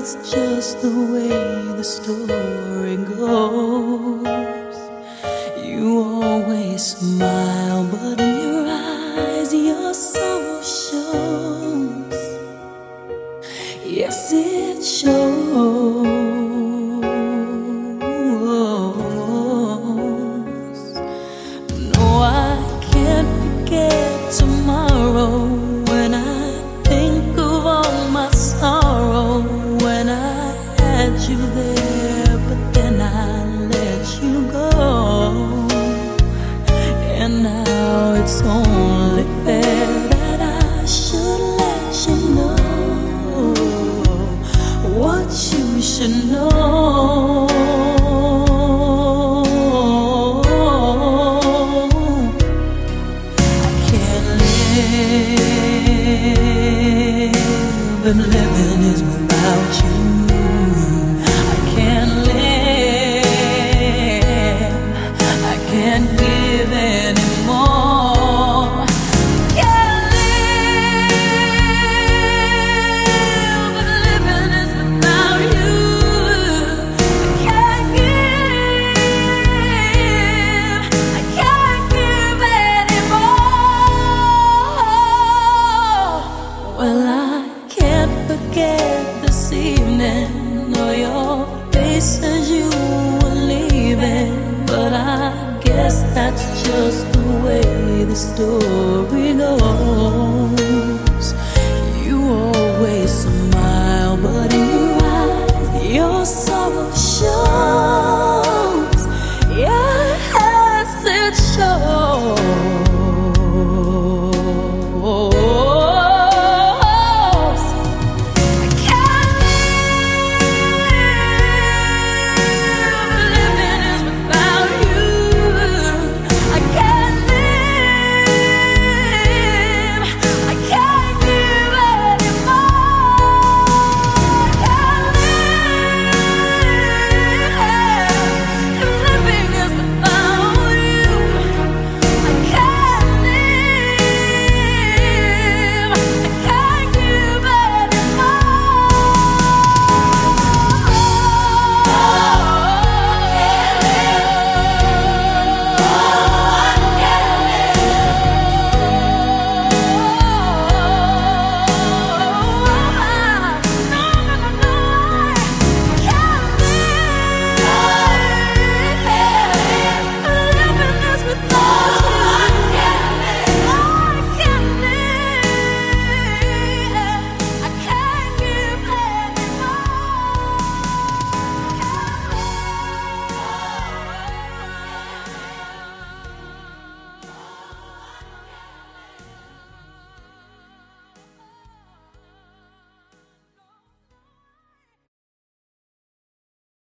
that's just the way the story goes. You always smile, but in your eyes your soul shows. Yes, it shows. No, I can't forget tomorrow when I think of all my sorrow. When I had you there, but then I let you go. And now it's only fair that I should let you know what you should know. I can't live, and living is without you. I can't live, I can't give anymore. Can't live, but living is without you. I can't give anymore. Well, I can't forget this evening or your face as you were leaving, but I guess that's just the way the story goes.